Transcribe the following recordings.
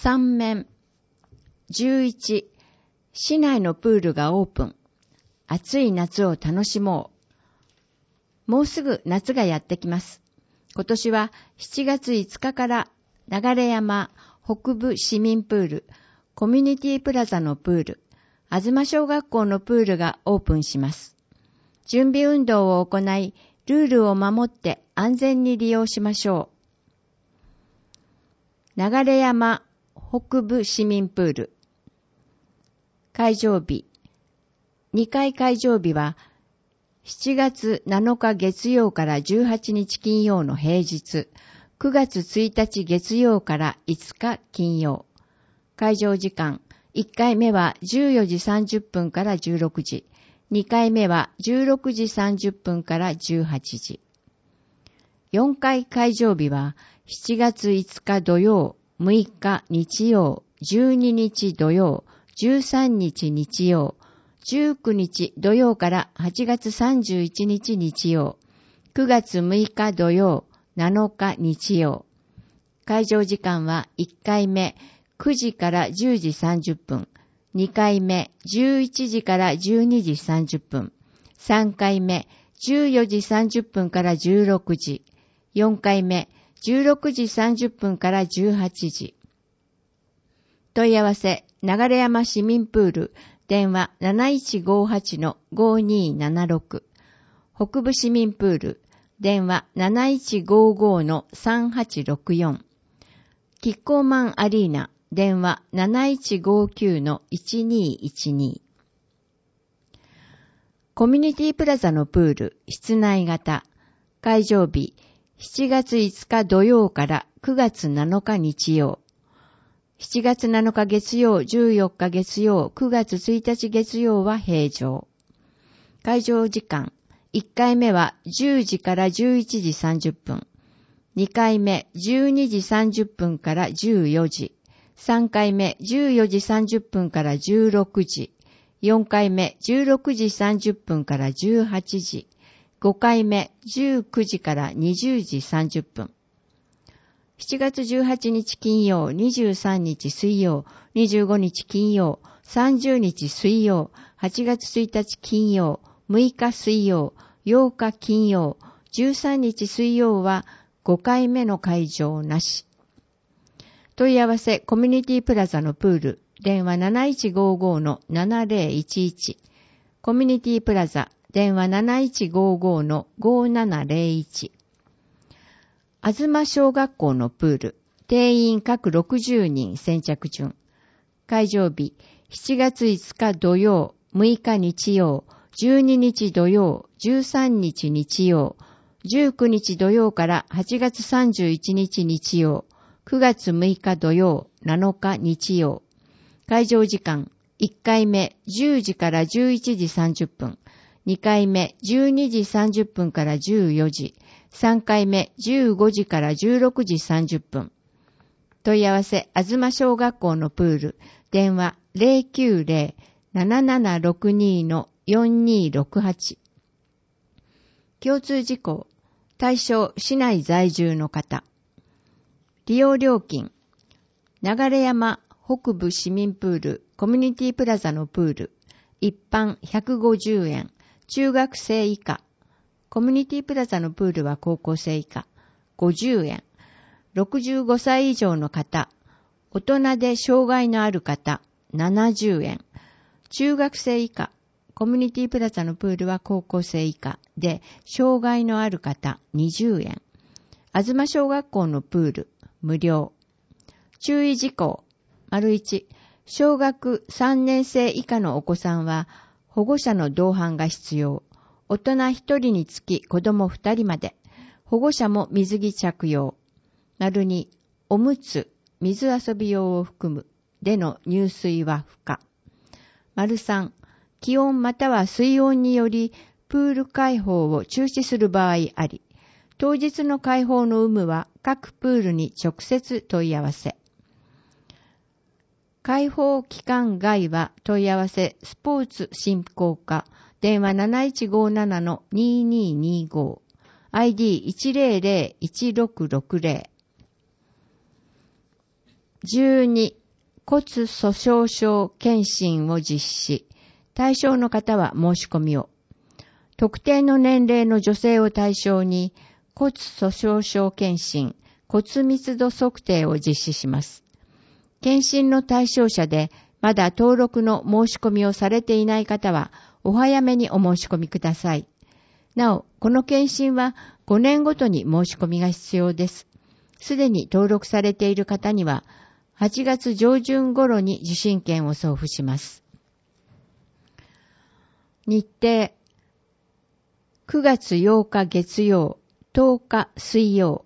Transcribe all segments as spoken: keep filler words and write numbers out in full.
さん面。じゅういち、市内のプールがオープン。暑い夏を楽しもう。もうすぐ夏がやってきます。今年はしちがついつかから流山北部市民プール、コミュニティプラザのプール、東小学校のプールがオープンします。準備運動を行い、ルールを守って安全に利用しましょう。流山北部市民プール。開場日。にかい開場日はしちがつなのか月曜からじゅうはちにち金曜の平日、くがつついたち月曜からいつか金曜。開場時間、いっかいめはじゅうよじさんじゅっぷんからじゅうろくじ、にかいめはじゅうろくじさんじゅっぷんからじゅうはちじ。よんかい開場日はしちがついつか土曜、むいか日曜、じゅうににち土曜、じゅうさんにち日曜、じゅうくにち土曜からはちがつさんじゅういちにち日曜、くがつむいか土曜、なのか日曜。開場時間はいっかいめくじからじゅうじさんじゅっぷん、にかいめじゅういちじからじゅうにじさんじゅっぷん、さんかいめじゅうよじさんじゅっぷんからじゅうろくじ、よんかいめじゅうろくじさんじゅっぷんからじゅうはちじ。問い合わせ、流山市民プール、電話 なないちごはちのごにーななろく。北部市民プール、電話 なないちごごのさんはちろくよん。キッコーマンアリーナ、電話 なないちごきゅうのいちにーいちに。コミュニティプラザのプール、室内型。開場日、しちがついつか土曜からくがつなのか日曜。しちがつなのか月曜、じゅうよっか月曜、くがつついたち月曜は平常。開場時間、いっかいめはじゅうじからじゅういちじさんじゅっぷん、にかいめじゅうにじさんじゅっぷんからじゅうよじ、さんかいめじゅうよじさんじゅっぷんからじゅうろくじ、よんかいめじゅうろくじさんじゅっぷんからじゅうはちじ、ごかいめじゅうくじからにじゅうじさんじゅっぷん。しちがつじゅうはちにち金曜、にじゅうさんにち水曜、にじゅうごにち金曜、さんじゅうにち水曜、はちがつついたち金曜、むいか水曜、ようか金曜、じゅうさんにち水曜はごかいめの会場なし。問い合わせ、コミュニティプラザのプール、電話 なないちごごのななぜろいちいち。コミュニティプラザ、電話 なないちごごのごななぜろいち。東小学校のプール、定員各ろくじゅうにん先着順。開場日、しちがついつか土曜、むいか日曜、じゅうににち土曜、じゅうさんにち日曜、じゅうくにち土曜からはちがつさんじゅういちにち日曜、くがつむいか土曜、なのか日曜。開場時間、いっかいめじゅうじからじゅういちじさんじゅっぷん、にかいめじゅうにじさんじゅっぷんからじゅうよじ、さんかいめじゅうごじからじゅうろくじさんじゅっぷん。問い合わせ、東小学校のプール、電話 ゼロきゅうゼロ ななななろくに のよんにろくはち。共通事項、対象市内在住の方。利用料金、流山北部市民プール、コミュニティプラザのプール、一般ひゃくごじゅうえん、中学生以下。コミュニティプラザのプールは高校生以下、ごじゅうえん。ろくじゅうごさい以上の方、大人で障害のある方、ななじゅうえん。中学生以下、コミュニティプラザのプールは高校生以下で、障害のある方、にじゅうえん。東小学校のプール、無料。注意事項、丸いち、小学さんねん生以下のお子さんは、保護者の同伴が必要。大人ひとりにつき子供ふたりまで。保護者も水着着用。丸に、おむつ、水遊び用を含むでの入水は不可。丸さん、気温または水温によりプール開放を中止する場合あり、当日の開放の有無は各プールに直接問い合わせ。開放期間外は問い合わせスポーツ振興課、電話 なないちごななのにににご、アイディーいちゼロゼロいちろくろくゼロ。 じゅうに、骨粗鬆症検診を実施。対象の方は申し込みを。特定の年齢の女性を対象に骨粗鬆症検診、骨密度測定を実施します。検診の対象者でまだ登録の申し込みをされていない方はお早めにお申し込みください。なお、この検診はごねんごとに申し込みが必要です。すでに登録されている方にははちがつ上旬頃に受診券を送付します。日程くがつようか月曜、とおか水曜。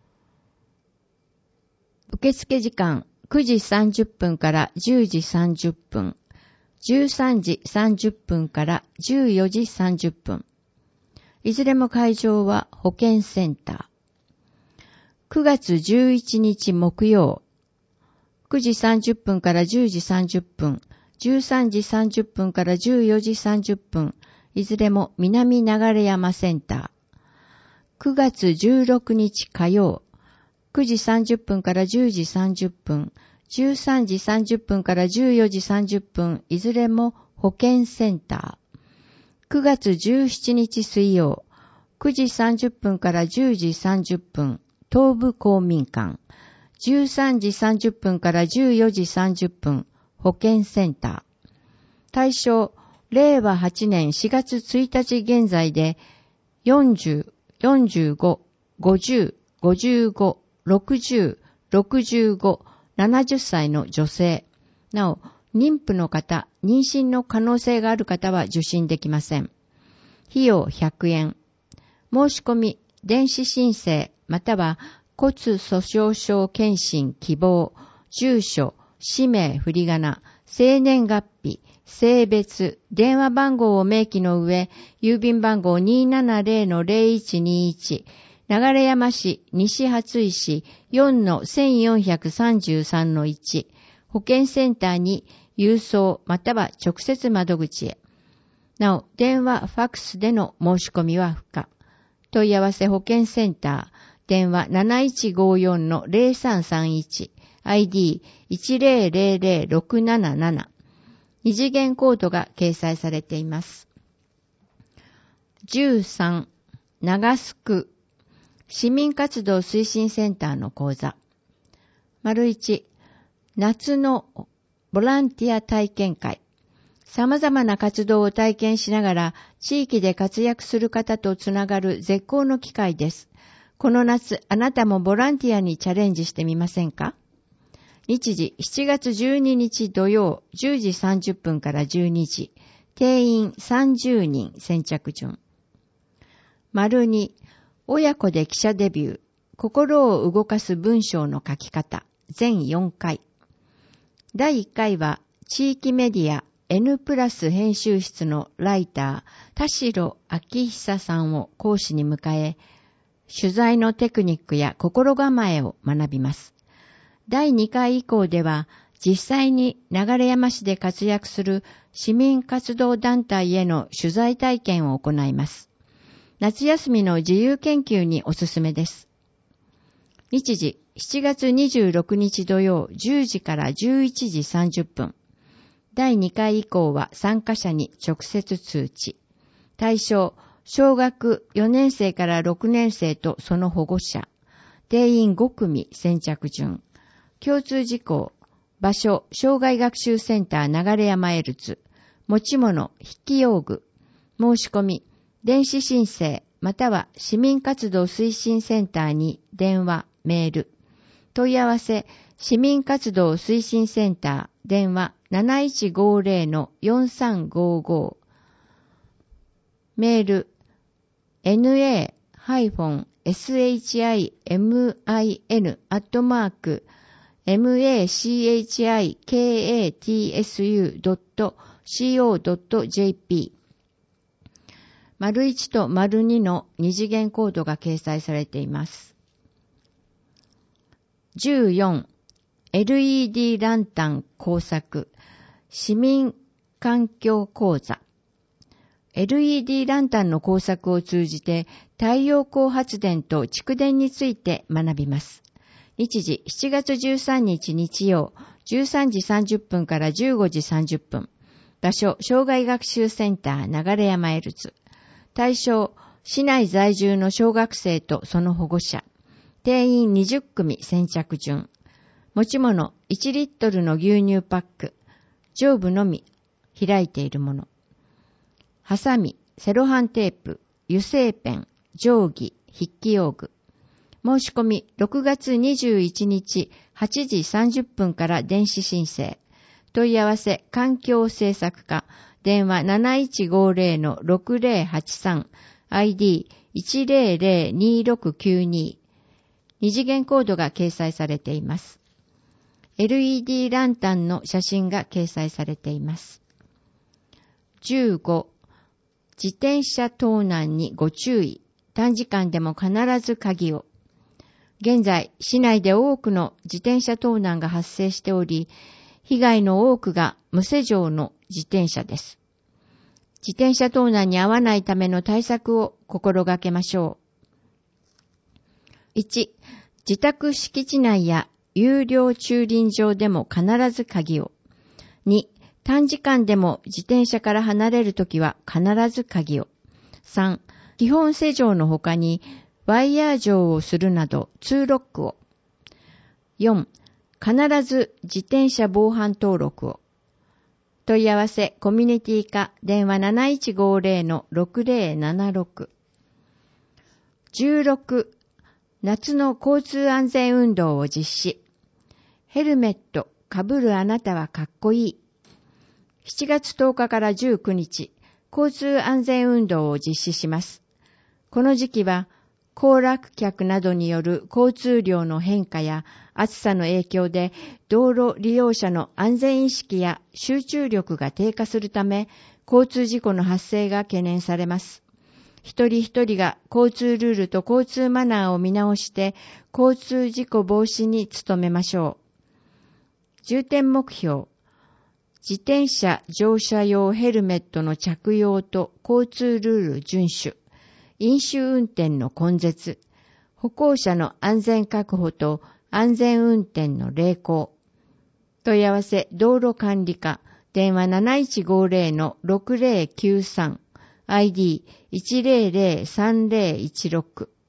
受付時間くじさんじゅっぷんからじゅうじさんじゅっぷん、じゅうさんじさんじゅっぷんからじゅうよじさんじゅっぷん。いずれも会場は保健センター。くがつじゅういちにち木曜、くじさんじゅっぷんからじゅうじさんじゅっぷん、じゅうさんじさんじゅっぷんからじゅうよじさんじゅっぷん、いずれも南流山センター。くがつじゅうろくにち火曜、くじさんじゅっぷんからじゅうじさんじゅっぷん、じゅうさんじさんじゅっぷんからじゅうよじさんじゅっぷん、いずれも保健センター。くがつじゅうしちにち水曜、くじさんじゅっぷんからじゅうじさんじゅっぷん、東部公民館。じゅうさんじさんじゅっぷんからじゅうよじさんじゅっぷん、保健センター。対象、れいわはちねんしがつついたち現在でよんじゅう、よんじゅうご、ごじゅう、ごじゅうご、ろくじゅう、ろくじゅうご、ななじゅっさいの女性。なお、妊婦の方、妊娠の可能性がある方は受診できません。費用ひゃくえん。申し込み、電子申請、または骨粗鬆症検診希望、住所、氏名振り仮名、生年月日、性別、電話番号を明記の上、郵便番号 にーななぜろのぜろいちにいち、流山市西初石 よんのせんよんひゃくさんじゅうさんのいち、保健センターに郵送または直接窓口へ。なお、電話、ファックスでの申し込みは不可。問い合わせ保健センター、電話 なないちごよんのぜろさんさんいち、アイディーいちぜろぜろぜろろくなななな。二次元コードが掲載されています。じゅうさん、長須区市民活動推進センターの講座。丸いち、夏のボランティア体験会。様々な活動を体験しながら地域で活躍する方とつながる絶好の機会です。この夏、あなたもボランティアにチャレンジしてみませんか？日時しちがつじゅうににち土曜じゅうじさんじゅっぷんからじゅうにじ。定員さんじゅうにん先着順。丸に、親子で記者デビュー。心を動かす文章の書き方。全よんかい。だいいっかいは地域メディア N プラス編集室のライター田代明久さんを講師に迎え、取材のテクニックや心構えを学びます。だいにかい以降では実際に流山市で活躍する市民活動団体への取材体験を行います。夏休みの自由研究におすすめです。日時しちがつにじゅうろくにち土曜じゅうじからじゅういちじさんじゅっぷん。だいにかい以降は参加者に直接通知。対象、小学よねんせいからろくねんせいとその保護者。定員ごくみ先着順。共通事項、場所、障害学習センター流山エルツ。持ち物、筆記用具。申し込み、電子申請、または市民活動推進センターに電話、メール。問い合わせ、市民活動推進センター、電話 なないちごぜろのよんさんごご。メール、エヌエーエスエイチアイエムアイエヌ アットマーク マクシカトドットシーオードットジェーピー。丸いちと丸にの二次元コードが掲載されています。じゅうよん、エルイーディー ランタン工作市民環境講座。エルイーディー ランタンの工作を通じて太陽光発電と蓄電について学びます。 日時しちがつじゅうさんにち日曜、じゅうさんじさんじゅっぷんからじゅうごじさんじゅっぷん。場所、障害学習センター流山エルズ。対象、市内在住の小学生とその保護者。定員にじゅっくみ先着順。持ち物、いちリットルの牛乳パック。上部のみ、開いているもの。ハサミ、セロハンテープ、油性ペン、定規、筆記用具。申し込みろくがつにじゅういちにちはちじさんじゅっぷんから電子申請。問い合わせ環境政策課、電話 なないちごゼロ のろくゼロはちさん、アイディーいちゼロゼロにろくきゅうに。二次元コードが掲載されています。エルイーディー ランタンの写真が掲載されています。じゅうご、自転車盗難にご注意。短時間でも必ず鍵を。現在、市内で多くの自転車盗難が発生しており、被害の多くが無施錠の自転車です。自転車盗難に遭わないための対策を心がけましょう。いち、自宅敷地内や有料駐輪場でも必ず鍵を。に、短時間でも自転車から離れるときは必ず鍵を。さん、基本施錠の他にワイヤー錠をするなどツーロックを。よん、必ず自転車防犯登録を。問い合わせコミュニティ課電話 なないちごゼロ のろくゼロななろく。じゅうろく、夏の交通安全運動を実施。ヘルメットかぶるあなたはかっこいい。しちがつとおかからじゅうくにち、交通安全運動を実施します。この時期は、行楽客などによる交通量の変化や暑さの影響で道路利用者の安全意識や集中力が低下するため、交通事故の発生が懸念されます。一人一人が交通ルールと交通マナーを見直して交通事故防止に努めましょう。重点目標、自転車乗車用ヘルメットの着用と交通ルール遵守、飲酒運転の根絶、歩行者の安全確保と安全運転の励行。問い合わせ道路管理課電話 なないちごゼロ のろくゼロきゅうさん、アイディーいちゼロゼロさんゼロいちろく。